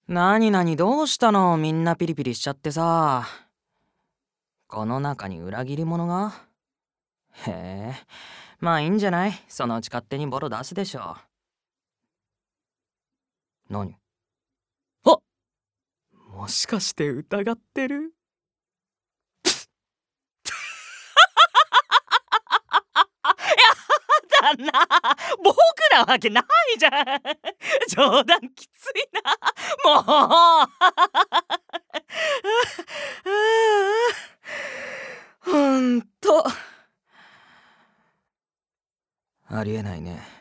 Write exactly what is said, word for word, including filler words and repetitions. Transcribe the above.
なになにどうしたの？みんなピリピリしちゃってさ。この中に裏切り者が？へえ、まあいいんじゃない？そのうち勝手にボロ出すでしょ。何？あ、もしかして疑ってる？やだな、僕なわけないじゃん。冗談きついな、もう。ほんとありえないね。